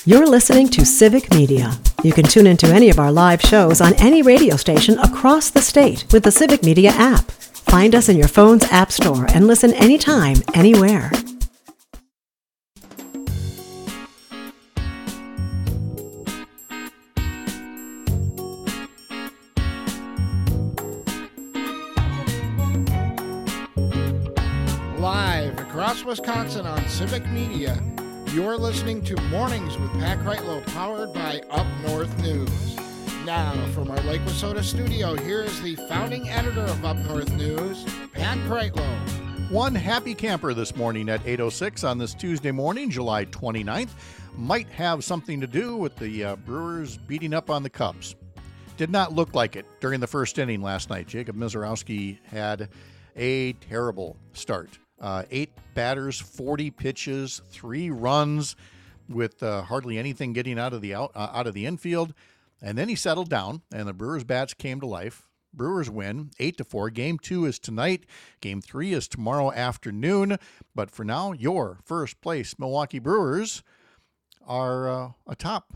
You're listening to Civic Media. You can tune into any of our live shows on any radio station across the state with the Civic Media app. Find us in your phone's app store and listen anytime, anywhere. Live across Wisconsin on Civic Media, you're listening to Mornings with Pat Kreitlow, powered by Up North News. Now, from our Lake Wissota studio, here is the founding editor of Up North News, Pat Kreitlow. One happy camper this morning at 8:06 on this Tuesday morning, July 29th, might have something to do with the Brewers beating up on the Cubs. Did not look like it during the first inning last night. Jacob Misiorowski had a terrible start. 8 batters, 40 pitches, 3 runs with hardly anything getting out of the infield. And then he settled down, and the Brewers' bats came to life. Brewers win 8-4. Game 2 is tonight. Game 3 is tomorrow afternoon. But for now, your first place Milwaukee Brewers are atop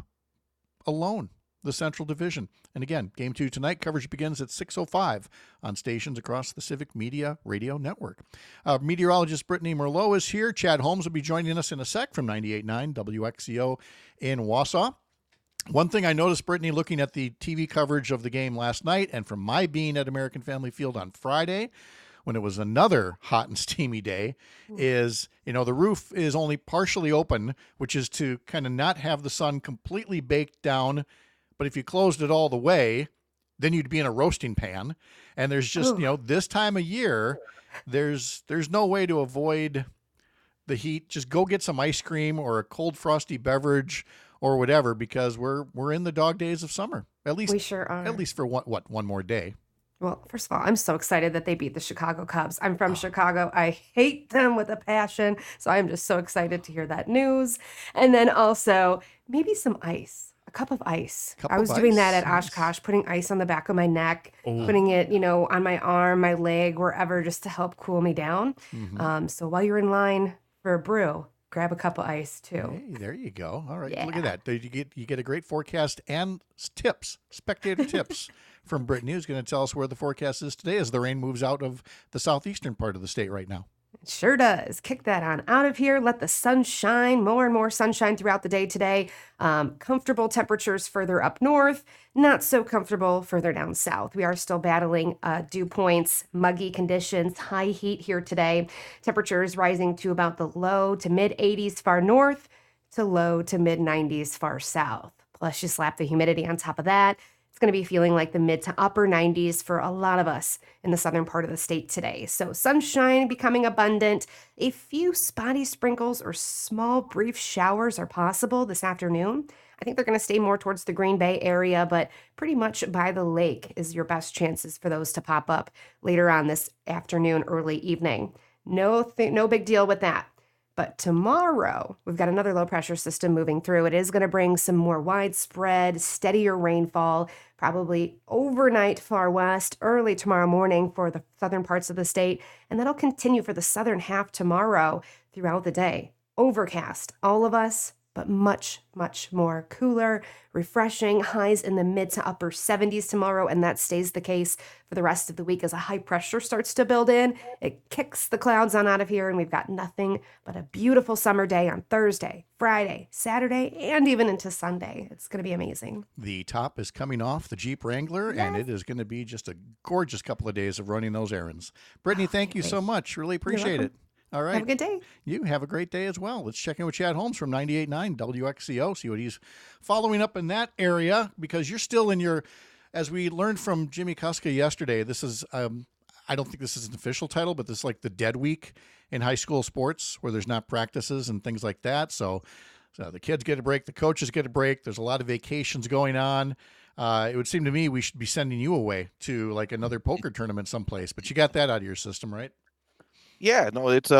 alone the Central Division. And again, Game 2 tonight. Coverage begins at 6:05 on stations across the Civic Media Radio Network. Meteorologist Brittany Merlot is here. Chad Holmes will be joining us in a sec from 98.9 WXCO in Wausau. One thing I noticed, Brittany, looking at the TV coverage of the game last night and from my being at American Family Field on Friday, when it was another hot and steamy day, is, the roof is only partially open, which is to kind of not have the sun completely baked down. But if you closed it all the way, then you'd be in a roasting pan. And there's just, this time of year, there's no way to avoid the heat. Just go get some ice cream or a cold frosty beverage or whatever, because we're in the dog days of summer. At least we sure are. At least for one more day. Well, first of all, I'm so excited that they beat the Chicago Cubs. I'm from Chicago. I hate them with a passion. So I'm just so excited to hear that news. And then also maybe some ice. A cup of ice. I was doing that at Oshkosh, putting ice on the back of my neck, putting it, on my arm, my leg, wherever, just to help cool me down. Mm-hmm. So while you're in line for a brew, grab a cup of ice too. Hey, there you go. All right, yeah. Look at that. You get a great forecast and spectator tips from Brittany, who's going to tell us where the forecast is today as the rain moves out of the southeastern part of the state right now. It sure does. Kick that on out of here. Let the sun shine. More and more sunshine throughout the day today. Comfortable temperatures further up north. Not so comfortable further down south. We are still battling dew points, muggy conditions, high heat here today. Temperatures rising to about the low to mid 80s far north to low to mid 90s far south. Plus, you slap the humidity on top of that. It's going to be feeling like the mid to upper 90s for a lot of us in the southern part of the state today. So sunshine becoming abundant. A few spotty sprinkles or small brief showers are possible this afternoon. I think they're going to stay more towards the Green Bay area, but pretty much by the lake is your best chances for those to pop up later on this afternoon, early evening. No big deal with that. But tomorrow, we've got another low pressure system moving through. It is going to bring some more widespread, steadier rainfall, probably overnight far west, early tomorrow morning for the southern parts of the state. And that'll continue for the southern half tomorrow throughout the day. Overcast, all of us, but much, much more cooler, refreshing, highs in the mid to upper 70s tomorrow, and that stays the case for the rest of the week as a high pressure starts to build in. It kicks the clouds on out of here, and we've got nothing but a beautiful summer day on Thursday, Friday, Saturday, and even into Sunday. It's going to be amazing. The top is coming off the Jeep Wrangler, and it is going to be just a gorgeous couple of days of running those errands. Brittany, thank you so much. Really appreciate it. All right. Have a good day. You have a great day as well. Let's check in with Chad Holmes from 98.9 WXCO, see what he's following up in that area, because you're still in your, as we learned from Jimmy Kuska yesterday, this is, I don't think this is an official title, but this is like the dead week in high school sports where there's not practices and things like that. So the kids get a break, the coaches get a break. There's a lot of vacations going on. It would seem to me we should be sending you away to like another poker tournament someplace, but you got that out of your system, right? Yeah, no, it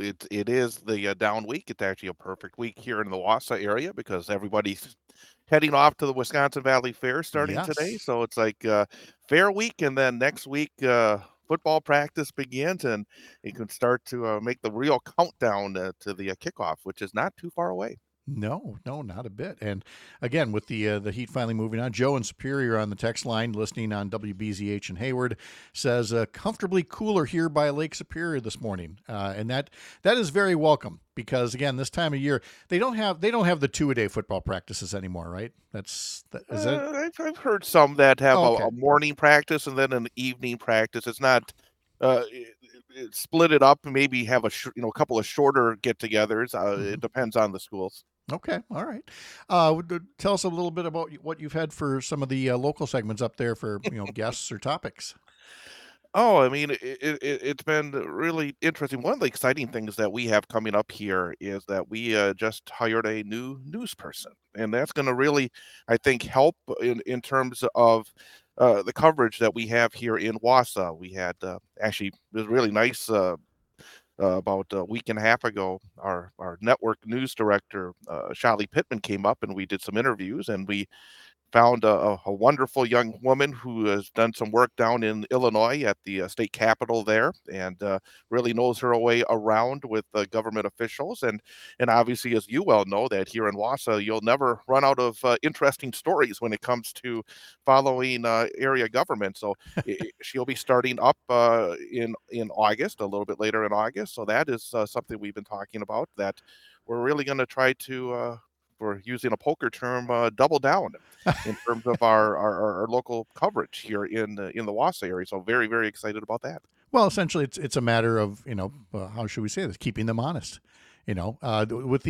is the down week. It's actually a perfect week here in the Wausau area because everybody's heading off to the Wisconsin Valley Fair starting today. So it's like fair week, and then next week football practice begins, and you can start to make the real countdown to the kickoff, which is not too far away. No, not a bit. And again, with the heat finally moving on, Joe in Superior on the text line, listening on WBZH in Hayward, says comfortably cooler here by Lake Superior this morning, and that is very welcome because again, this time of year they don't have the 2-a-day football practices anymore, right? Is that? I've heard some that have okay. a morning practice and then an evening practice. It's not. Split it up and maybe have a couple of shorter get-togethers. It depends on the schools. Okay, all right. Tell us a little bit about what you've had for some of the local segments up there for guests or topics. Oh, I mean, it's been really interesting. One of the exciting things that we have coming up here is that we just hired a new news person, and that's going to really, I think, help in terms of the coverage that we have here in Wausau. We had actually it was really nice. About a week and a half ago, our network news director, Shali Pittman, came up and we did some interviews, and we found a wonderful young woman who has done some work down in Illinois at the state capitol there, and really knows her way around with government officials. And obviously, as you well know, that here in Wausau, you'll never run out of interesting stories when it comes to following area government. So she'll be starting up in August, a little bit later in August. So that is something we've been talking about, that we're really going to try to we're using a poker term, double down in terms of our local coverage here in the Wausau area. So very, very excited about that. Well, essentially, it's a matter of how should we say this? Keeping them honest. With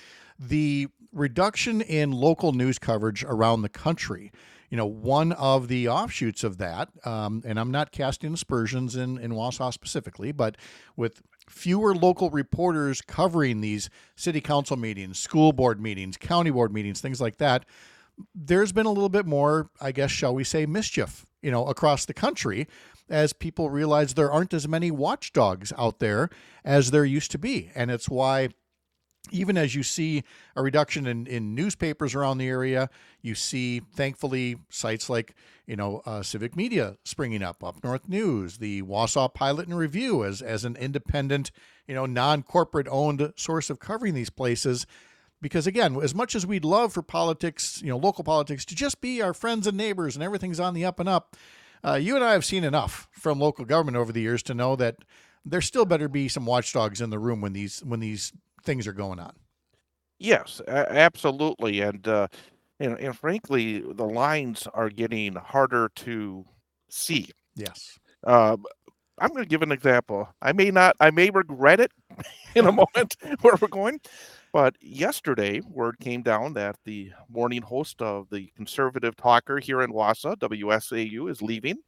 the reduction in local news coverage around the country. One of the offshoots of that, and I'm not casting aspersions in Wausau specifically, but with fewer local reporters covering these city council meetings, school board meetings, county board meetings, things like that, there's been a little bit more, I guess, shall we say, mischief, across the country as people realize there aren't as many watchdogs out there as there used to be. And it's why even as you see a reduction in newspapers around the area, you see, thankfully, sites like, Civic Media springing up North News, the Wausau Pilot and Review as an independent, non-corporate owned source of covering these places. Because again, as much as we'd love for politics, local politics to just be our friends and neighbors and everything's on the up and up, you and I have seen enough from local government over the years to know that there still better be some watchdogs in the room when these things are going on. Yes, absolutely. And frankly, the lines are getting harder to see. Yes. I'm going to give an example. I may regret it in a moment where we're going, but yesterday word came down that the morning host of the conservative talker here in Wausau, WSAU, is leaving.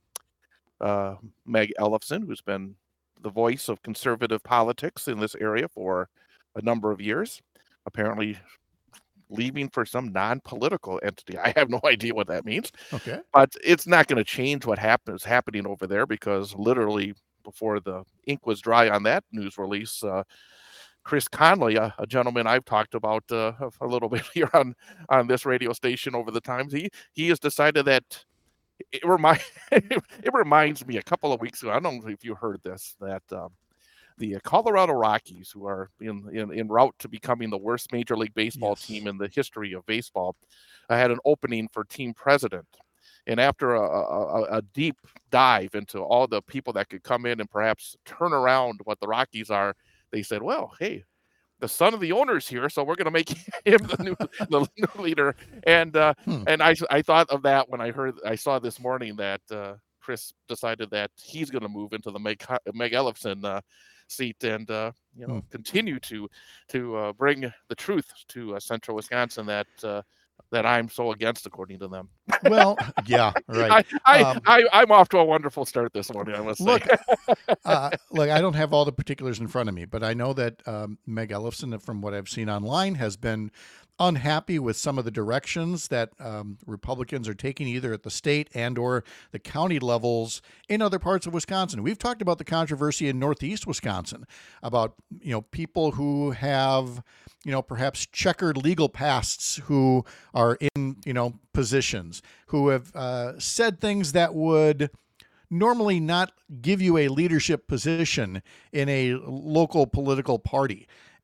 Meg Ellefson, who's been the voice of conservative politics in this area for a number of years, apparently leaving for some non-political entity. I have no idea what that means. Okay. But it's not going to change what is happening over there, because literally before the ink was dry on that news release, Chris Conley, a gentleman I've talked about a little bit here on this radio station over the times, he has decided that it reminds me a couple of weeks ago, I don't know if you heard this, that the Colorado Rockies, who are in route to becoming the worst Major League Baseball team in the history of baseball, had an opening for team president. And after a deep dive into all the people that could come in and perhaps turn around what the Rockies are, they said, well, hey, the son of the owner's here, so we're going to make him the new leader. And I thought of that when I saw this morning that Chris decided that he's going to move into the Meg Ellefson seat and continue to bring the truth to central Wisconsin that I'm so against, according to them. Well, yeah, right. I'm off to a wonderful start this morning, I must say. Look, I don't have all the particulars in front of me, but I know that Meg Ellefson, from what I've seen online, has been unhappy with some of the directions that Republicans are taking, either at the state and or the county levels in other parts of Wisconsin. We've talked about the controversy in Northeast Wisconsin about, people who have, perhaps checkered legal pasts, who are in, positions, who have said things that would normally not give you a leadership position in a local political party.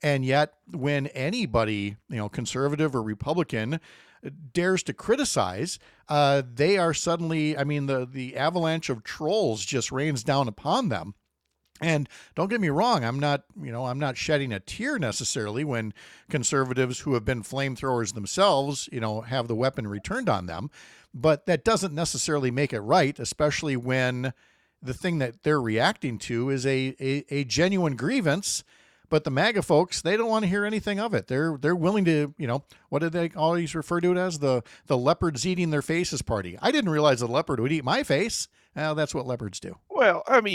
And yet when anybody, conservative or Republican, dares to criticize, they are suddenly, the avalanche of trolls just rains down upon them. And don't get me wrong, I'm not shedding a tear necessarily when conservatives who have been flamethrowers themselves, have the weapon returned on them. But that doesn't necessarily make it right, especially when the thing that they're reacting to is a genuine grievance. But the MAGA folks, they don't want to hear anything of it. They're willing to, what do they always refer to it as? The leopards eating their faces party. I didn't realize a leopard would eat my face. That's what leopards do. Well, I'm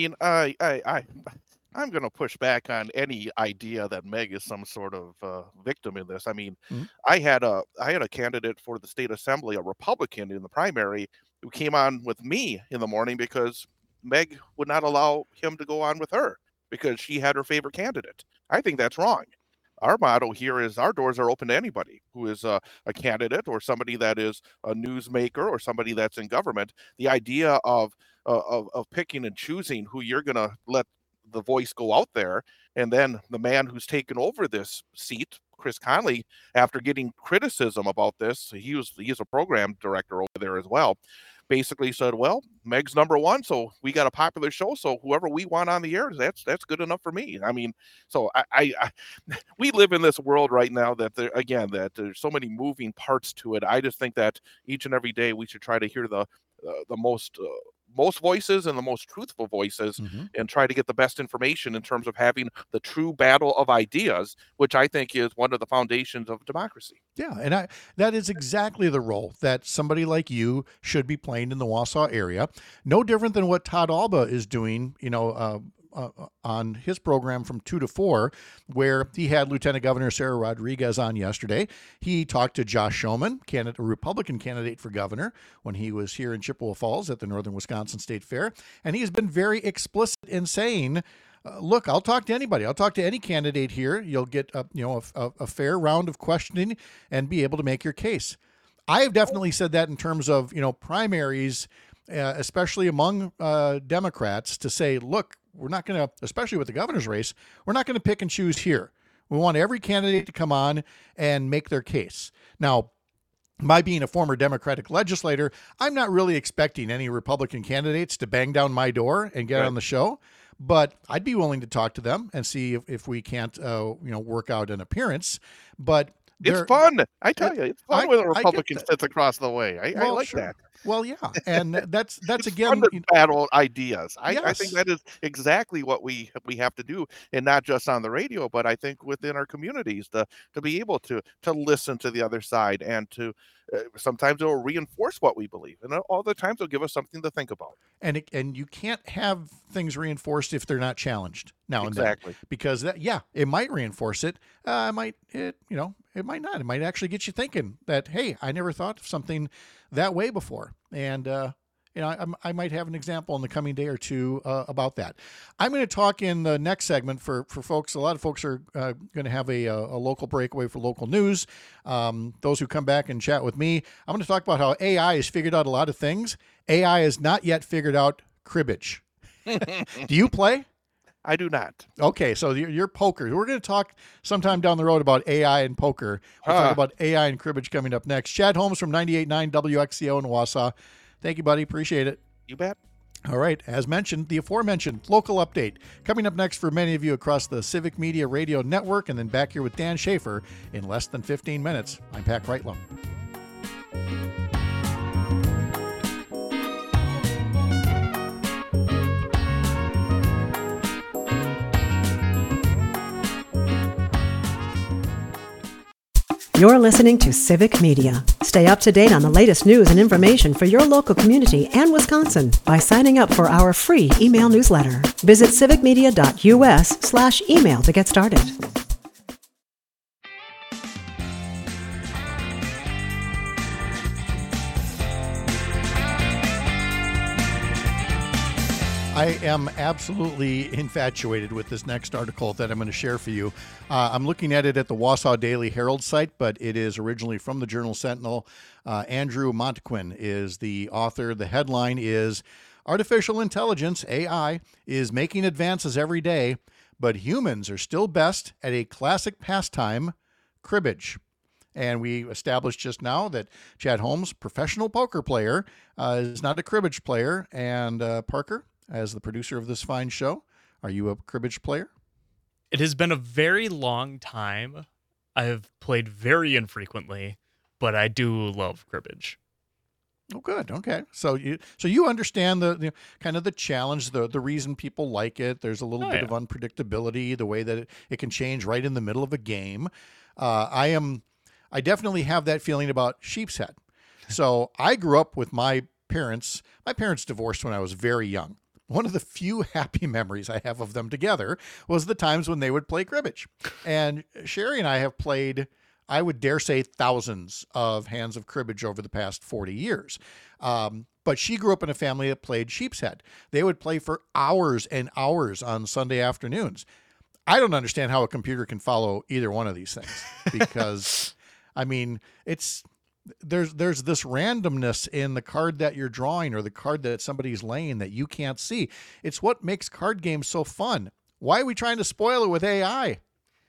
going to push back on any idea that Meg is some sort of victim in this. I had a candidate for the state assembly, a Republican in the primary, who came on with me in the morning because Meg would not allow him to go on with her because she had her favorite candidate. I think that's wrong. Our motto here is our doors are open to anybody who is a candidate or somebody that is a newsmaker or somebody that's in government. The idea of picking and choosing who you're going to let the voice go out there, and then the man who's taken over this seat, Chris Conley, after getting criticism about this, he's a program director over there as well, basically said, well, Meg's number one, so we got a popular show, so whoever we want on the air, that's good enough for me. So I we live in this world right now that there's so many moving parts to it. I just think that each and every day we should try to hear the most voices and the most truthful voices, and try to get the best information in terms of having the true battle of ideas, which I think is one of the foundations of democracy. Yeah, and that is exactly the role that somebody like you should be playing in the Wausau area. No different than what Todd Alba is doing, on his program from 2 to 4, where he had Lieutenant Governor Sarah Rodriguez on yesterday. He talked to Josh Schoeman, a Republican candidate for governor, when he was here in Chippewa Falls at the Northern Wisconsin State Fair. And he has been very explicit in saying, look, I'll talk to anybody. I'll talk to any candidate here. You'll get a fair round of questioning and be able to make your case. I have definitely said that in terms of, primaries, especially among Democrats, to say, look, we're not going to, especially with the governor's race, we're not going to pick and choose here. We want every candidate to come on and make their case. Now, my being a former Democratic legislator, I'm not really expecting any Republican candidates to bang down my door and get on the show, but I'd be willing to talk to them and see if we can't, work out an appearance. But it's fun. I tell you, it's fun when a Republican sits across the way. I like that. Well, yeah, and that's it's again fun to battle ideas. I Yes. think that is exactly what we have to do, and not just on the radio, but I think within our communities to be able to listen to the other side, and to sometimes it'll reinforce what we believe, and all the times it'll give us something to think about. And you can't have things reinforced if they're not challenged now and Exactly. then, because it might reinforce it. It might not. It might actually get you thinking that, hey, I never thought of something that way before. And, I might have an example in the coming day or two about that. I'm going to talk in the next segment for folks. A lot of folks are going to have a local breakaway for local news. Those who come back and chat with me, I'm going to talk about how AI has figured out a lot of things. AI has not yet figured out cribbage. Do you play? I do not. Okay, so you're poker. We're going to talk sometime down the road about AI and poker. We'll talk about AI and cribbage coming up next. Chad Holmes from 98.9 WXCO in Wausau. Thank you, buddy. Appreciate it. You bet. All right. As mentioned, the aforementioned local update coming up next for many of you across the Civic Media Radio Network, and then back here with Dan Schaefer in less than 15 minutes. I'm Pat Kreitlow. You're listening to Civic Media. Stay up to date on the latest news and information for your local community and Wisconsin by signing up for our free email newsletter. Visit civicmedia.us/email to get started. I am absolutely infatuated with this next article that I'm going to share for you. I'm looking at it at the Wausau Daily Herald site, but it is originally from the Journal Sentinel. Andrew Montequin is the author. The headline is, Artificial Intelligence, AI, is making advances every day, but humans are still best at a classic pastime, cribbage. And we established just now that Chad Holmes, professional poker player, is not a cribbage player. And Parker, as the producer of this fine show, are you a cribbage player? It has been a very long time. I have played very infrequently, but I do love cribbage. Oh, good. Okay. So you understand the kind of the challenge, the reason people like it. There's a little bit of unpredictability, the way that it can change right in the middle of a game. I definitely have that feeling about Sheep's Head. So I grew up with my parents. My parents divorced when I was very young. One of the few happy memories I have of them together was the times when they would play cribbage. And Sherry and I have played, I would dare say, thousands of hands of cribbage over the past 40 years. But she grew up in a family that played Sheep's Head. They would play for hours and hours on Sunday afternoons. I don't understand how a computer can follow either one of these things because, I mean, there's this randomness in the card that you're drawing or the card that somebody's laying that you can't see. It's what makes card games so fun. Why are we trying to spoil it with AI?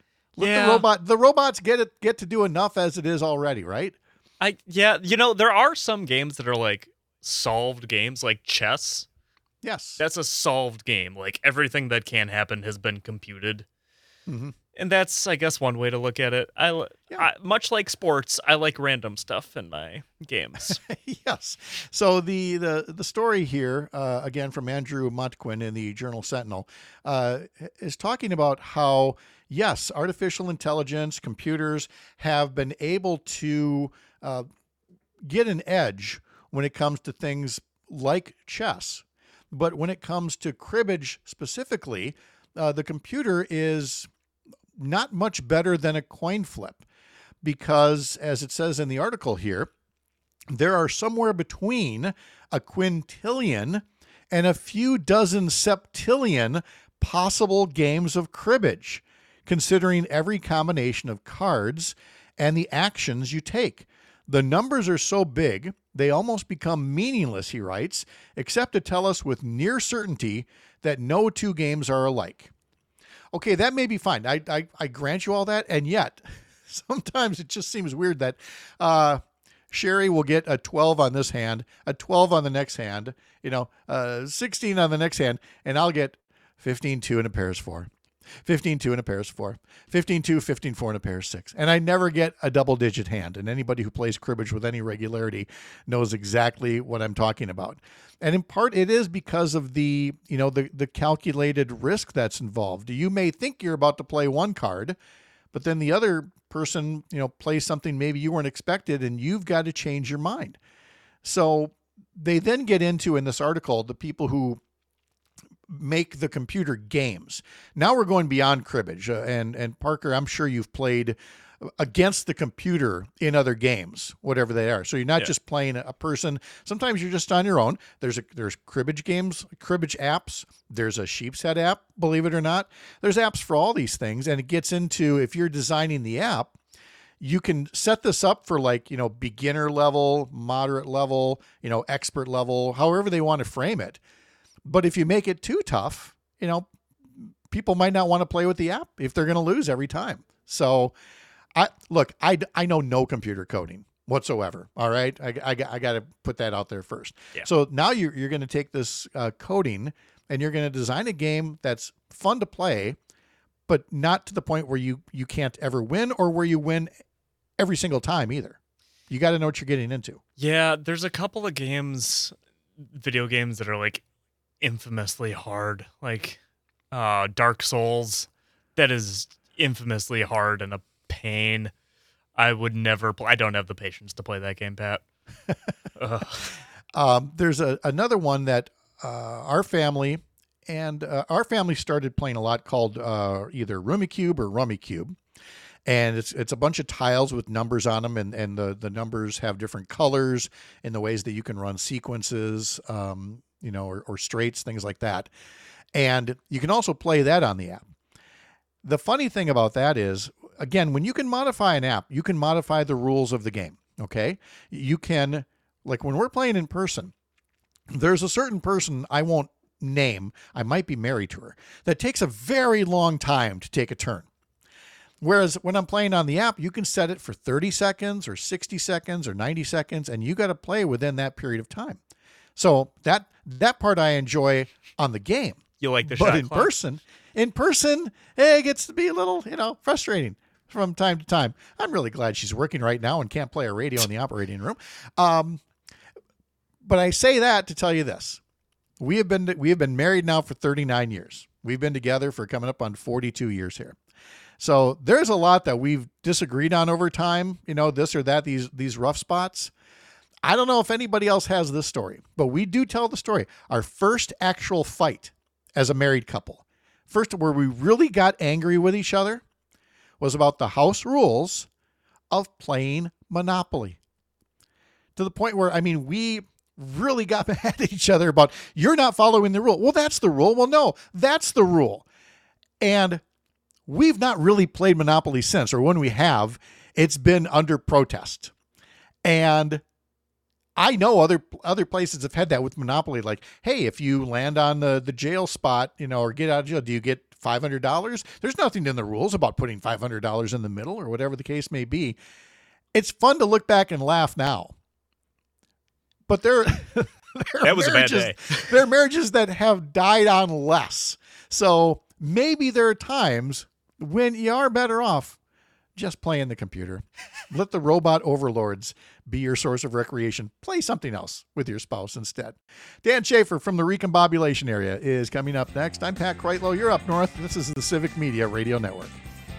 The robots get to do enough as it is already, right? There are some games that are like solved games, like chess. Yes. That's a solved game. Like everything that can happen has been computed. Mm-hmm. And that's, I guess, one way to look at it. I much like sports, I like random stuff in my games. Yes. So the story here, again, from Andrew Montquin in the Journal Sentinel, is talking about how, yes, artificial intelligence, computers have been able to get an edge when it comes to things like chess. But when it comes to cribbage specifically, the computer is not much better than a coin flip because, as it says in the article here, there are somewhere between a quintillion and a few dozen septillion possible games of cribbage, considering every combination of cards and the actions you take. The numbers are so big, they almost become meaningless, he writes, except to tell us with near certainty that no two games are alike. Okay, that may be fine. I grant you all that. And yet, sometimes it just seems weird that Sherry will get a 12 on this hand, a 12 on the next hand, 16 on the next hand, and I'll get 15-2 and a pair is 4. 15-2 and a pair is 4. 15-2, 15-4 and a pair is 6. And I never get a double-digit hand. And anybody who plays cribbage with any regularity knows exactly what I'm talking about. And in part, it is because of the calculated risk that's involved. You may think you're about to play one card, but then the other person, plays something maybe you weren't expected, and you've got to change your mind. So they then get into, in this article, the people who make the computer games. Now we're going beyond cribbage. And Parker, I'm sure you've played against the computer in other games, whatever they are. So you're not just playing a person. Sometimes you're just on your own. There's cribbage games, cribbage apps. There's a Sheep's Head app, believe it or not. There's apps for all these things. And it gets into, if you're designing the app, you can set this up for beginner level, moderate level, expert level, however they want to frame it. But if you make it too tough, people might not want to play with the app if they're going to lose every time. So I know no computer coding whatsoever. All right. I got to put that out there first. Yeah. So now you're going to take this coding and you're going to design a game that's fun to play, but not to the point where you can't ever win or where you win every single time either. You got to know what you're getting into. Yeah. There's a couple of video games that are like infamously hard, like Dark Souls. That is infamously hard and a pain. I would never play. I don't have the patience to play that game, Pat. There's another one that our family started playing a lot called either Rummikub or Rummikub. And it's a bunch of tiles with numbers on them, and the numbers have different colors in the ways that you can run sequences, or straights, things like that. And you can also play that on the app. The funny thing about that is, again, when you can modify an app, you can modify the rules of the game, okay? You can, like when we're playing in person, there's a certain person I won't name, I might be married to her, that takes a very long time to take a turn. Whereas when I'm playing on the app, you can set it for 30 seconds or 60 seconds or 90 seconds, and you got to play within that period of time. So that part I enjoy on the game. You like the but shot in clock? in person, it gets to be a little, frustrating from time to time. I'm really glad she's working right now and can't play a radio in the operating room. But I say that to tell you this. We have been married now for 39 years. We've been together for coming up on 42 years here. So there's a lot that we've disagreed on over time, this or that, these rough spots. I don't know if anybody else has this story, but we do tell the story. Our first actual fight as a married couple, first where we really got angry with each other, was about the house rules of playing Monopoly. To the point where, we really got mad at each other about, you're not following the rule. Well, that's the rule. Well, no, that's the rule. And we've not really played Monopoly since, or when we have, it's been under protest. And I know other places have had that with Monopoly. Like, hey, if you land on the jail spot, or get out of jail, do you get $500? There's nothing in the rules about putting $500 in the middle or whatever the case may be. It's fun to look back and laugh now. But that was a bad day. There are marriages that have died on less. So maybe there are times when you are better off just playing the computer. Let the robot overlords be your source of recreation. Play something else with your spouse instead. Dan Schaefer from the Recombobulation Area is coming up next. I'm Pat Kreitlow. You're up north. This is the Civic Media Radio Network.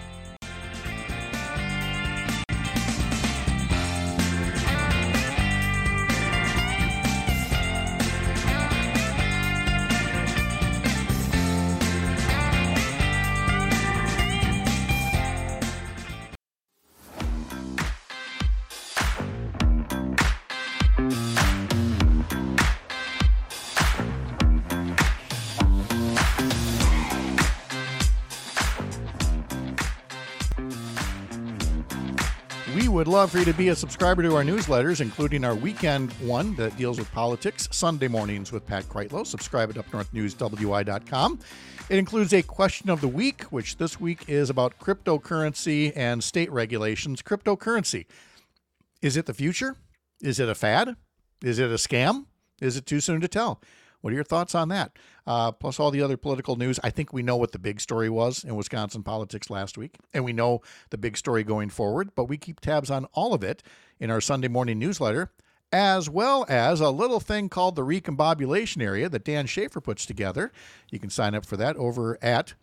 Would love for you to be a subscriber to our newsletters, including our weekend one that deals with politics, Sunday mornings with Pat Kreitlow. Subscribe at upnorthnewswi.com. It includes a question of the week, which this week is about cryptocurrency and state regulations. Cryptocurrency. Is it the future? Is it a fad? Is it a scam? Is it too soon to tell? What are your thoughts on that? Plus all the other political news. I think we know what the big story was in Wisconsin politics last week, and we know the big story going forward, but we keep tabs on all of it in our Sunday morning newsletter, as well as a little thing called the Recombobulation Area that Dan Schaefer puts together. You can sign up for that over at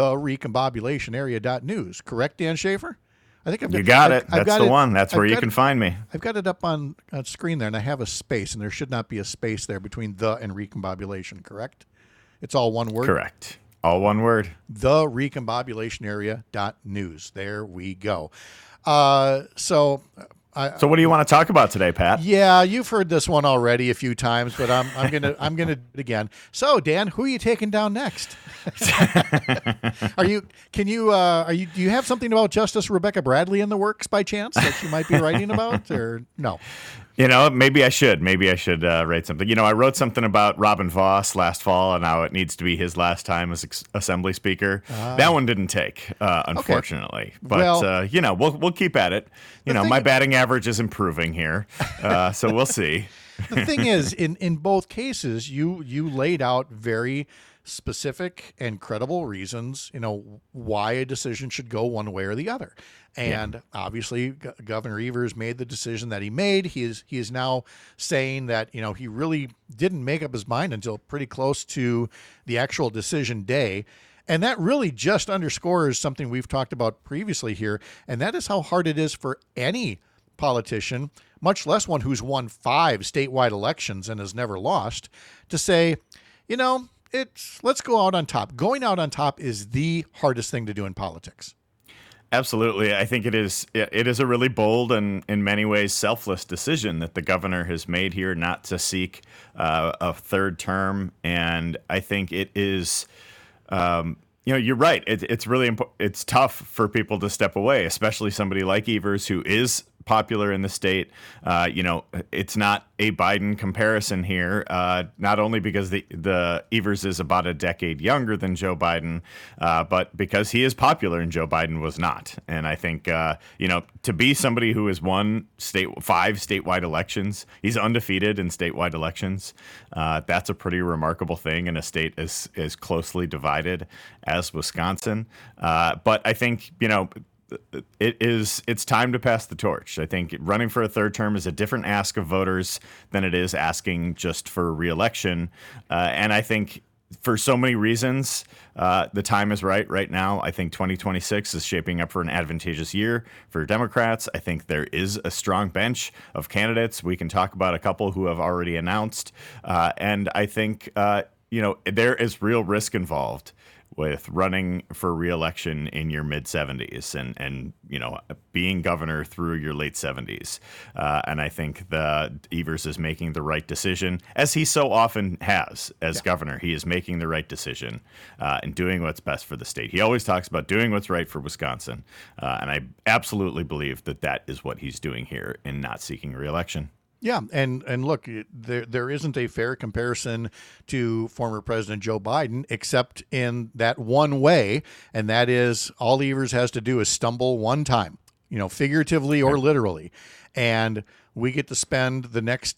therecombobulationarea.news. Correct, Dan Schaefer? I think you got it. That's the one. That's where you can find me. I've got it up on screen there, and I have a space, and there should not be a space there between the and recombobulation, correct? It's all one word? Correct. All one word. Therecombobulationarea.news. There we go. So what do you want to talk about today, Pat? Yeah, you've heard this one already a few times, but I'm gonna do it again. So, Dan, who are you taking down next? Do you have something about Justice Rebecca Bradley in the works by chance that you might be writing about, or no? Maybe I should. Write something. I wrote something about Robin Voss last fall and how it needs to be his last time as Assembly Speaker. That one didn't take, unfortunately. Okay. But, we'll keep at it. My batting average is improving here, so we'll see. The thing is, in both cases, you laid out very specific and credible reasons, why a decision should go one way or the other. And obviously, Governor Evers made the decision that he made. He is now saying that, he really didn't make up his mind until pretty close to the actual decision day. And that really just underscores something we've talked about previously here, and that is how hard it is for any politician, much less one who's won 5 statewide elections and has never lost, to say, let's go out on top. Going out on top is the hardest thing to do in politics. Absolutely. I think it is a really bold and in many ways selfless decision that the governor has made here not to seek a third term. And I think it is, you're right. It's really important. It's tough for people to step away, especially somebody like Evers, who is popular in the state. It's not a Biden comparison here, not only because the Evers is about a decade younger than Joe Biden, but because he is popular and Joe Biden was not. And I think, to be somebody who has won 5 statewide elections, he's undefeated in statewide elections. That's a pretty remarkable thing in a state as closely divided as Wisconsin. But I think, it's time to pass the torch. I think running for a third term is a different ask of voters than it is asking just for re-election. And I think for so many reasons, the time is right now. I think 2026 is shaping up for an advantageous year for Democrats. I think there is a strong bench of candidates. We can talk about a couple who have already announced. And I think, there is real risk involved with running for re-election in your mid-70s and being governor through your late 70s. And I think Evers is making the right decision, as he so often has as governor. He is making the right decision and doing what's best for the state. He always talks about doing what's right for Wisconsin. And I absolutely believe that is what he's doing here in not seeking re-election. Yeah, and look, there isn't a fair comparison to former President Joe Biden, except in that one way, and that is all Evers has to do is stumble one time, figuratively or literally, and we get to spend the next,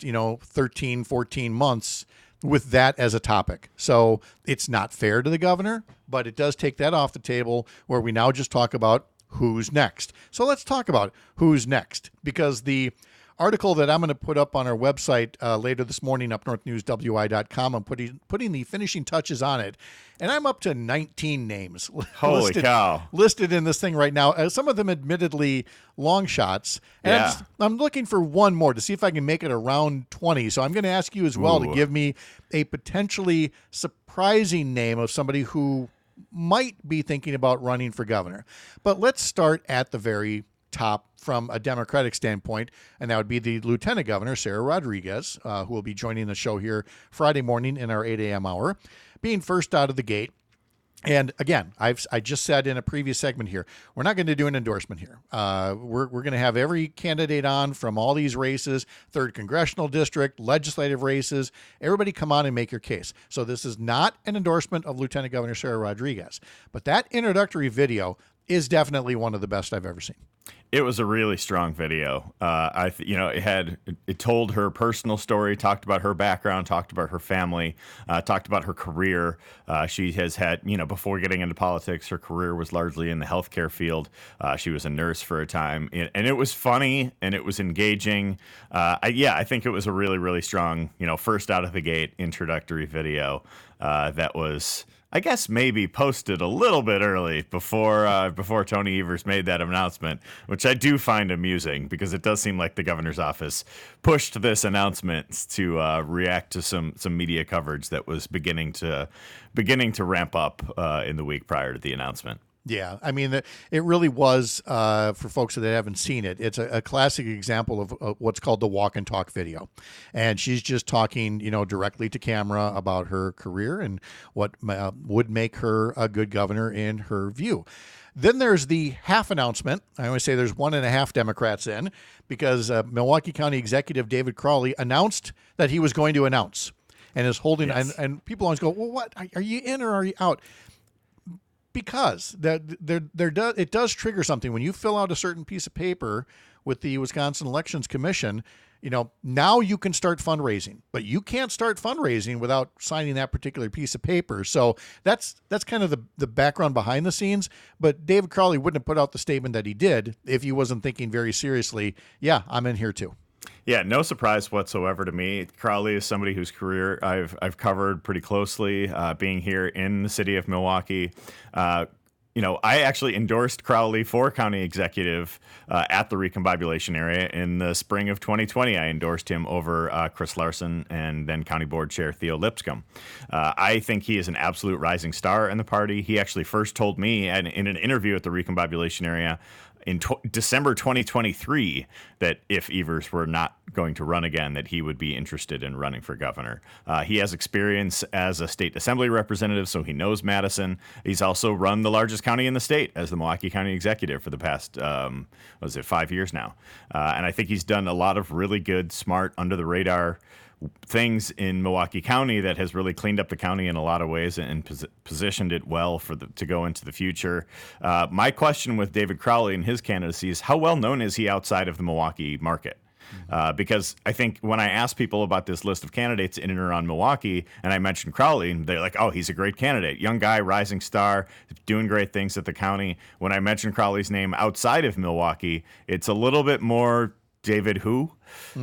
13, 14 months with that as a topic. So it's not fair to the governor, but it does take that off the table where we now just talk about who's next. So let's talk about who's next, because the article that I'm going to put up on our website later this morning, upnorthnewswi.com, I'm putting the finishing touches on it, and I'm up to 19 names Holy cow. listed in this thing right now. Some of them admittedly long shots, and I'm looking for one more to see if I can make it around 20. So I'm going to ask you as well to give me a potentially surprising name of somebody who might be thinking about running for governor. But let's start at the very top from a Democratic standpoint, and that would be the Lieutenant Governor, Sarah Rodriguez, who will be joining the show here Friday morning in our 8 a.m. hour, being first out of the gate. And again, I just said in a previous segment here, we're not going to do an endorsement here. We're going to have every candidate on from all these races, 3rd Congressional District, legislative races, everybody come on and make your case. So this is not an endorsement of Lieutenant Governor Sarah Rodriguez, but that introductory video is definitely one of the best I've ever seen. It was a really strong video. It told her personal story, talked about her background, talked about her family, talked about her career. She has had, before getting into politics, her career was largely in the healthcare field. She was a nurse for a time, and it was funny and it was engaging. I think it was a really, really strong, first out of the gate introductory video that was, I guess, maybe posted a little bit early before Tony Evers made that announcement, which I do find amusing because it does seem like the governor's office pushed this announcement to react to some media coverage that was beginning to ramp up in the week prior to the announcement. Yeah, I mean, it really was, for folks that haven't seen it, it's a classic example of what's called the walk and talk video. And she's just talking, directly to camera about her career and what would make her a good governor in her view. Then there's the half announcement. I always say there's 1.5 Democrats in, because Milwaukee County Executive David Crowley announced that he was going to announce and is holding, and people always go, well, what, are you in or are you out? Because it does trigger something when you fill out a certain piece of paper with the Wisconsin Elections Commission. Now you can start fundraising, but you can't start fundraising without signing that particular piece of paper. So that's kind of the background behind the scenes. But David Crowley wouldn't have put out the statement that he did if he wasn't thinking very seriously, yeah, I'm in here too. Yeah, no surprise whatsoever to me. Crowley is somebody whose career I've covered pretty closely, being here in the city of Milwaukee. I actually endorsed Crowley for county executive at the recombobulation area in the spring of 2020. I endorsed him over Chris Larson and then County Board Chair Theo Lipscomb. I think he is an absolute rising star in the party. He actually first told me in an interview at the recombobulation area in December 2023 that if Evers were not going to run again, that he would be interested in running for governor. He has experience as a state assembly representative, so he knows Madison. He's also run the largest county in the state as the Milwaukee County executive for the past, 5 years now. And I think he's done a lot of really good, smart, under-the-radar things in Milwaukee County that has really cleaned up the county in a lot of ways and positioned it well to go into the future. My question with David Crowley and his candidacy is, how well known is he outside of the Milwaukee market? Because I think when I ask people about this list of candidates in and around Milwaukee, and I mentioned Crowley, they're like, oh, he's a great candidate. Young guy, rising star, doing great things at the county. When I mention Crowley's name outside of Milwaukee, it's a little bit more David who?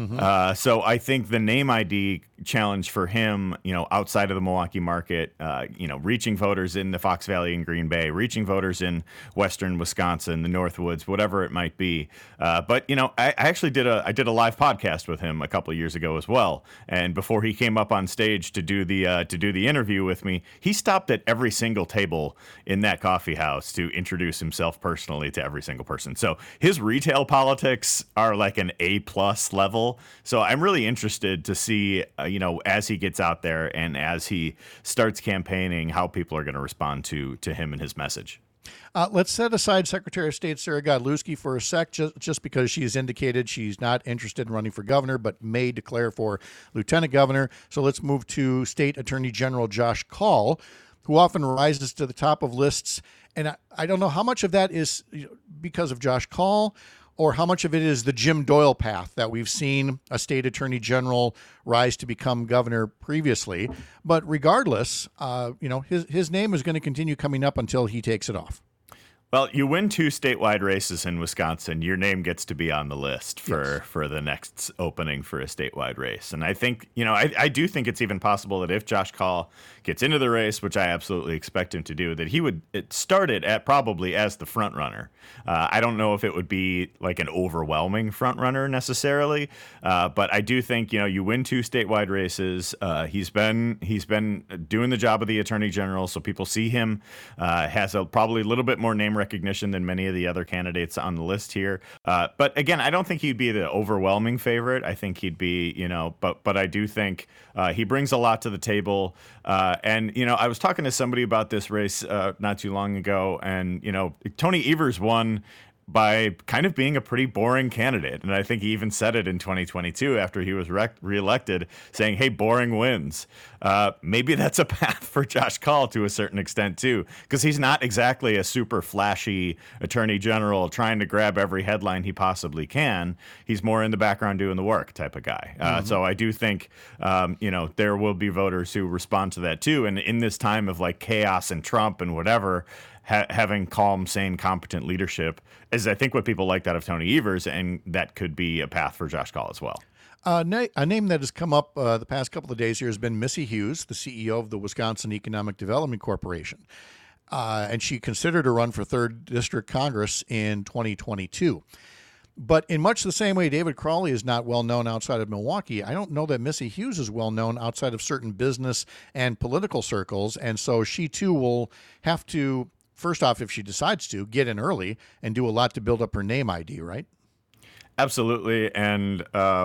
So I think the name ID challenge for him, outside of the Milwaukee market, reaching voters in the Fox Valley and Green Bay, reaching voters in western Wisconsin, the Northwoods, whatever it might be. But I actually did a live podcast with him a couple of years ago as well. And before he came up on stage to do the interview with me, he stopped at every single table in that coffee house to introduce himself personally to every single person. So his retail politics are like an A+ level. So I'm really interested to see, as he gets out there and as he starts campaigning, how people are going to respond to him and his message. Let's set aside Secretary of State Sarah Godlewski for a sec, just because she has indicated she's not interested in running for governor, but may declare for lieutenant governor. So let's move to State Attorney General Josh Kaul, who often rises to the top of lists. And I don't know how much of that is because of Josh Kaul, or how much of it is the Jim Doyle path that we've seen a state attorney general rise to become governor previously. But regardless, his name is going to continue coming up until he takes it off. Well, you win 2 statewide races in Wisconsin, your name gets to be on the list for the next opening for a statewide race. And I think, I do think it's even possible that if Josh Kaul gets into the race, which I absolutely expect him to do, that he would start it at probably as the front runner. I don't know if it would be like an overwhelming front runner necessarily, but I do think, you win 2 statewide races. He's been doing the job of the attorney general, so people see him, has probably a little bit more name recognition than many of the other candidates on the list here. But again, I don't think he'd be the overwhelming favorite. I think he'd be, but I do think he brings a lot to the table. And I was talking to somebody about this race not too long ago, and, Tony Evers won by kind of being a pretty boring candidate. And I think he even said it in 2022 after he was reelected, saying, hey, boring wins. Maybe that's a path for Josh Kaul to a certain extent, too, because he's not exactly a super flashy attorney general trying to grab every headline he possibly can. He's more in the background doing the work type of guy. So I do think, there will be voters who respond to that, too. And in this time of like chaos and Trump and whatever, having calm, sane, competent leadership is, I think, what people like that of Tony Evers, and that could be a path for Josh Kaul as well. A name that has come up the past couple of days here has been Missy Hughes, the CEO of the Wisconsin Economic Development Corporation. And she considered a run for 3rd District Congress in 2022. But in much the same way David Crowley is not well known outside of Milwaukee, I don't know that Missy Hughes is well known outside of certain business and political circles. And so she, too, will have to, first off, if she decides to, get in early and do a lot to build up her name ID, right? Absolutely. And,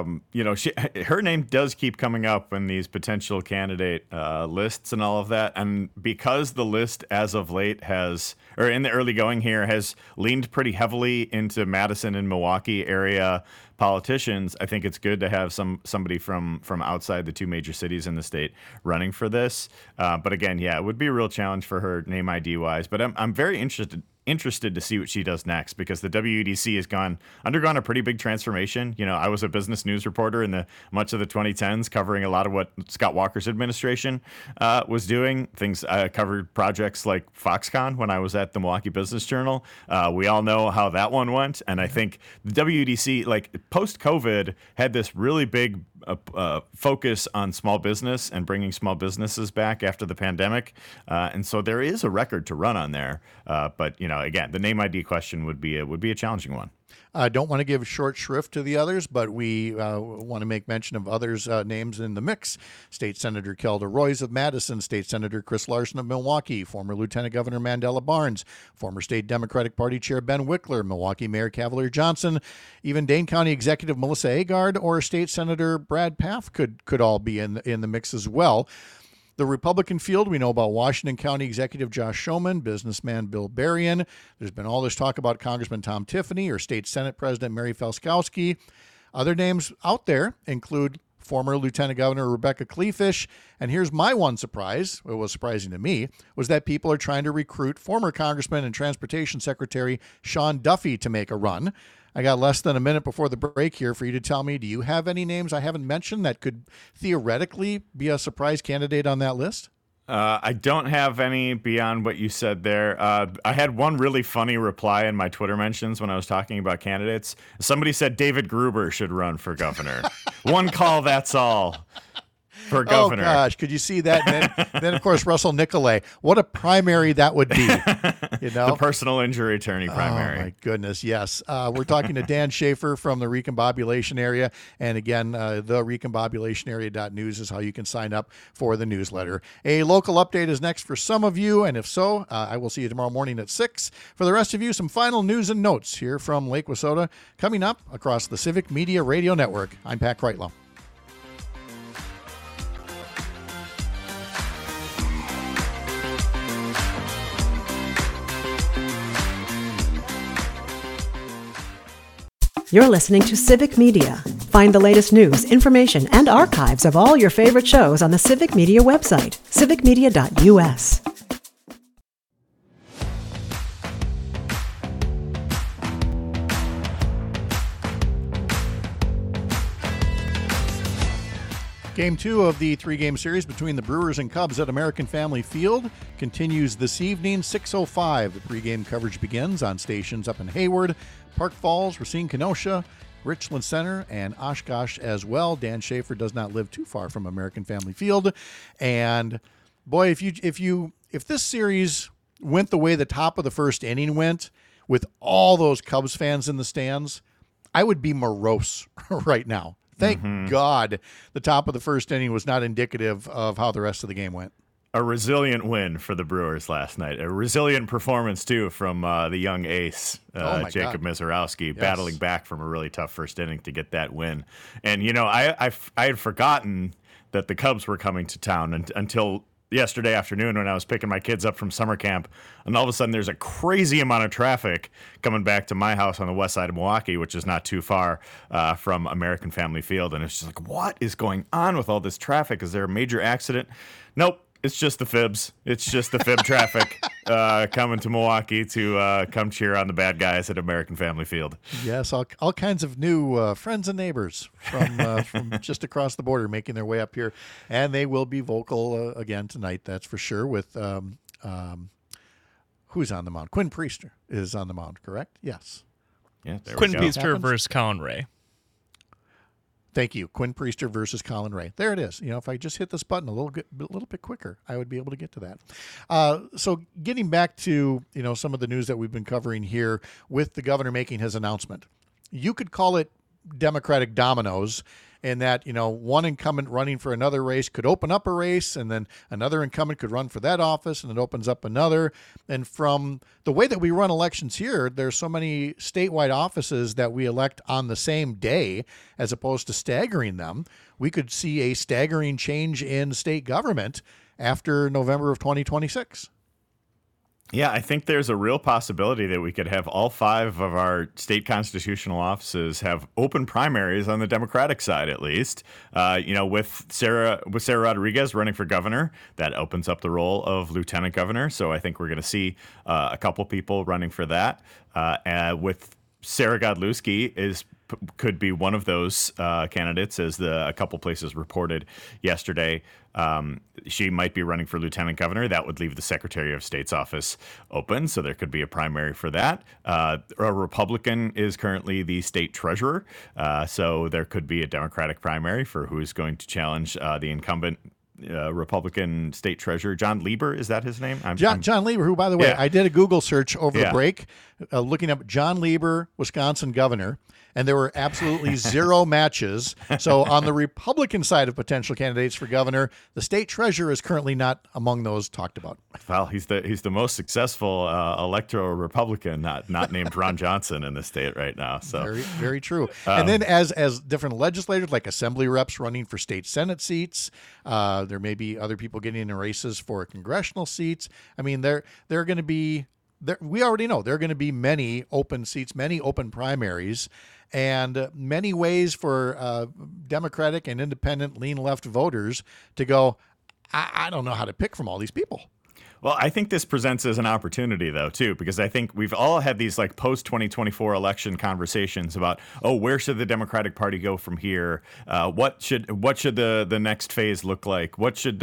her name does keep coming up in these potential candidate lists and all of that. And because the list as of late in the early going here, has leaned pretty heavily into Madison and Milwaukee area politicians, I think it's good to have somebody from outside the 2 major cities in the state running for this. But again, it would be a real challenge for her name ID wise. But I'm very interested to see what she does next, because the WEDC has undergone a pretty big transformation. I was a business news reporter in much of the 2010s, covering a lot of what Scott Walker's administration was doing. I covered projects like Foxconn when I was at the Milwaukee Business Journal. We all know how that one went. And I think the WEDC, like post-COVID, had this really big focus on small business and bringing small businesses back after the pandemic. And so there is a record to run on there. But again, the name ID question would be a challenging one. I don't want to give short shrift to the others, but we want to make mention of others' names in the mix. State Senator Kelda Roys of Madison, State Senator Chris Larson of Milwaukee, former Lieutenant Governor Mandela Barnes, former State Democratic Party Chair Ben Wickler, Milwaukee Mayor Cavalier Johnson, even Dane County Executive Melissa Agard or State Senator Brad Pfaff could all be in the mix as well. The Republican field, we know about Washington County Executive Josh Schoeman, businessman Bill Berrien. There's been all this talk about Congressman Tom Tiffany or State Senate President Mary Felskowski. Other names out there include former Lieutenant Governor Rebecca Kleefisch. And here's my one surprise, what was surprising to me, was that people are trying to recruit former Congressman and Transportation Secretary Sean Duffy to make a run. I got less than a minute before the break here for you to tell me, do you have any names I haven't mentioned that could theoretically be a surprise candidate on that list? I don't have any beyond what you said there. I had one really funny reply in my Twitter mentions when I was talking about candidates. Somebody said David Gruber should run for governor. One call, that's all. For governor. Oh, gosh. Could you see that? And then, of course, Russell Nicolay. What a primary that would be. You know? The personal injury attorney primary. Oh, my goodness. Yes. We're talking to Dan Schaefer from the Recombobulation Area. And again, the recombobulationarea.news is how you can sign up for the newsletter. A local update is next for some of you. And if so, I will see you tomorrow morning at 6. For the rest of you, some final news and notes here from Lake Wissota coming up across the Civic Media Radio Network. I'm Pat Kreitlow. You're listening to Civic Media. Find the latest news, information, and archives of all your favorite shows on the Civic Media website, civicmedia.us. Game 2 of the 3-game series between the Brewers and Cubs at American Family Field continues this evening, 6:05. The pregame coverage begins on stations up in Hayward, Park Falls, Racine, Kenosha, Richland Center, and Oshkosh as well. Dan Schaefer does not live too far from American Family Field. And boy, if this series went the way the top of the first inning went, with all those Cubs fans in the stands, I would be morose right now. Thank God the top of the first inning was not indicative of how the rest of the game went. A resilient win for the Brewers last night. A resilient performance, too, from the young ace, Jacob Misiorowski, battling back from a really tough first inning to get that win. And, you know, I had forgotten that the Cubs were coming to town until yesterday afternoon when I was picking my kids up from summer camp, and all of a sudden there's a crazy amount of traffic coming back to my house on the west side of Milwaukee, which is not too far from American Family Field. And it's just like, what is going on with all this traffic? Is there a major accident? Nope. It's just the fibs. It's just the fib traffic coming to Milwaukee to come cheer on the bad guys at American Family Field. Yes, all kinds of new friends and neighbors from just across the border making their way up here. And they will be vocal again tonight, that's for sure, with who's on the mound? Quinn Priester is on the mound, correct? Yes. Yeah, Quinn Priester versus Colin Ray. Thank you. Quinn Priester versus Colin Ray. There it is. You know, if I just hit this button a little bit quicker, I would be able to get to that. So getting back to, you know, some of the news that we've been covering here with the governor making his announcement, you could call it Democratic dominoes in that, you know, one incumbent running for another race could open up a race, and then another incumbent could run for that office, and it opens up another. And from the way that we run elections here, there's so many statewide offices that we elect on the same day as opposed to staggering them. We could see a staggering change in state government after November of 2026. Yeah, I think there's a real possibility that we could have all 5 of our state constitutional offices have open primaries on the Democratic side, at least. You know, with Sarah Rodriguez running for governor, that opens up the role of lieutenant governor. So I think we're going to see a couple people running for that. With Sarah Godlewski could be one of those candidates, as a couple places reported yesterday. She might be running for lieutenant governor. That would leave the Secretary of State's office open, so there could be a primary for that. A Republican is currently the state treasurer, so there could be a Democratic primary for who is going to challenge the incumbent Republican state treasurer, John Lieber. Is that his name? John Lieber, who, by the way, I did a Google search over the break looking up John Lieber, Wisconsin governor, and there were absolutely zero matches. So on the Republican side of potential candidates for governor, the state treasurer is currently not among those talked about. Well, he's the most successful electoral Republican, not named Ron Johnson in the state right now. So very, very true. And then as different legislators, like assembly reps running for state Senate seats, there may be other people getting in races for congressional seats. I mean, they're going to be. We already know there are going to be many open seats, many open primaries, and many ways for Democratic and independent lean left voters to go, I don't know how to pick from all these people. Well, I think this presents as an opportunity, though, too, because I think we've all had these like post-2024 election conversations about, where should the Democratic Party go from here? What should the next phase look like? What should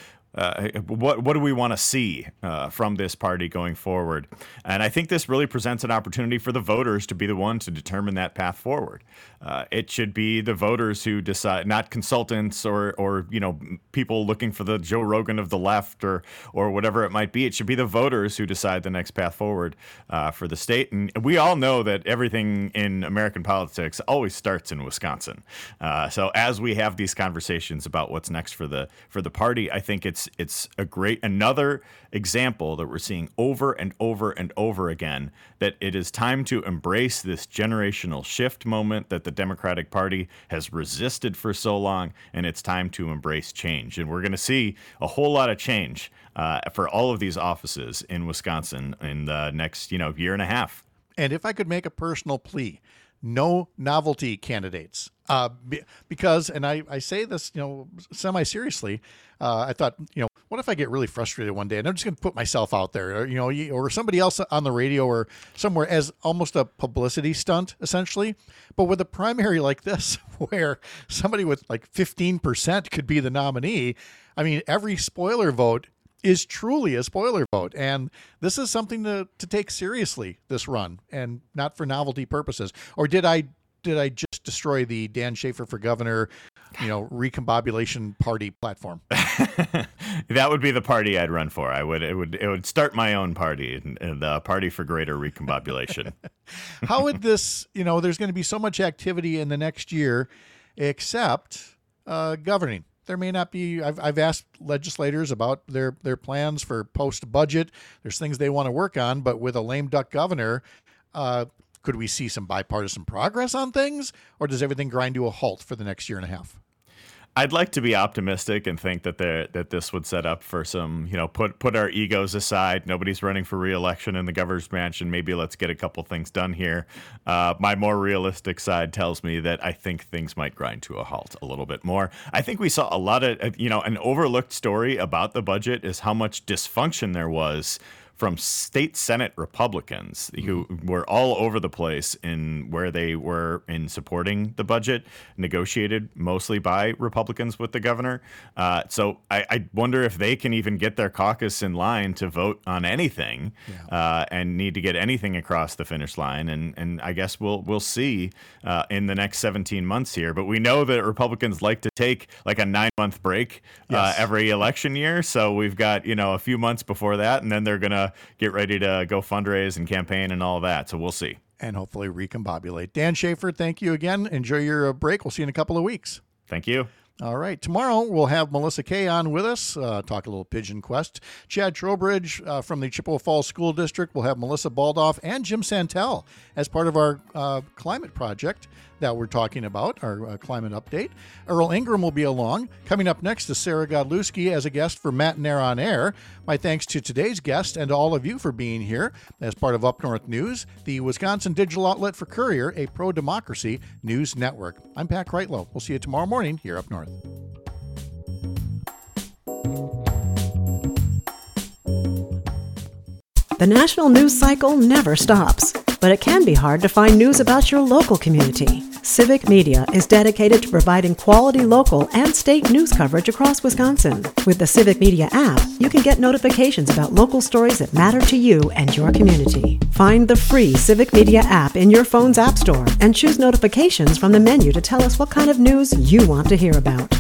what do we want to see from this party going forward? And I think this really presents an opportunity for the voters to be the one to determine that path forward. It should be the voters who decide, not consultants or people looking for the Joe Rogan of the left or whatever it might be. It should be the voters who decide the next path forward for the state. And we all know that everything in American politics always starts in Wisconsin. So as we have these conversations about what's next for the party, I think it's another example that we're seeing over and over and over again, that it is time to embrace this generational shift moment that the Democratic Party has resisted for so long, and it's time to embrace change. And we're going to see a whole lot of change for all of these offices in Wisconsin in the next year and a half. And if I could make a personal plea, no novelty candidates. Because, and I say this, semi-seriously, I thought, what if I get really frustrated one day and I'm just going to put myself out there, or somebody else on the radio or somewhere as almost a publicity stunt, essentially. But with a primary like this, where somebody with like 15% could be the nominee, I mean, every spoiler vote is truly a spoiler vote. And this is something to take seriously, this run, and not for novelty purposes. Or did I just destroy the Dan Schaefer for governor, recombobulation party platform? That would be the party I'd run for. It would start my own party, the Party for Greater Recombobulation. How would this, there's going to be so much activity in the next year, except governing. There may not be. I've asked legislators about their plans for post-budget. There's things they want to work on, but with a lame duck governor, could we see some bipartisan progress on things, or does everything grind to a halt for the next year and a half? I'd like to be optimistic and think that this would set up for some, put our egos aside. Nobody's running for re-election in the governor's mansion. Maybe let's get a couple things done here. My more realistic side tells me that I think things might grind to a halt a little bit more. I think we saw a lot of, an overlooked story about the budget is how much dysfunction there was from state Senate Republicans who were all over the place in where they were in supporting the budget, negotiated mostly by Republicans with the governor. So I wonder if they can even get their caucus in line to vote on anything and need to get anything across the finish line. And I guess we'll see in the next 17 months here. But we know that Republicans like to take like a 9-month break every election year. So we've got, a few months before that, and then they're going to get ready to go fundraise and campaign and all that. So we'll see. And hopefully recombobulate. Dan Schaefer, thank you again. Enjoy your break. We'll see you in a couple of weeks. Thank you. All right. Tomorrow we'll have Melissa Kay on with us, talk a little Pigeon Quest. Chad Trowbridge from the Chippewa Falls School District. We'll have Melissa Baldoff and Jim Santel as part of our climate project that we're talking about, our climate update. Earl Ingram will be along. Coming up next is Sarah Godlewski as a guest for Matt and Air on Air. My thanks to today's guest and to all of you for being here as part of Up North News, the Wisconsin digital outlet for Courier, a pro-democracy news network. I'm Pat Kreitlow. We'll see you tomorrow morning here up north. The national news cycle never stops, but it can be hard to find news about your local community. Civic Media is dedicated to providing quality local and state news coverage across Wisconsin. With the Civic Media app, you can get notifications about local stories that matter to you and your community. Find the free Civic Media app in your phone's app store and choose notifications from the menu to tell us what kind of news you want to hear about.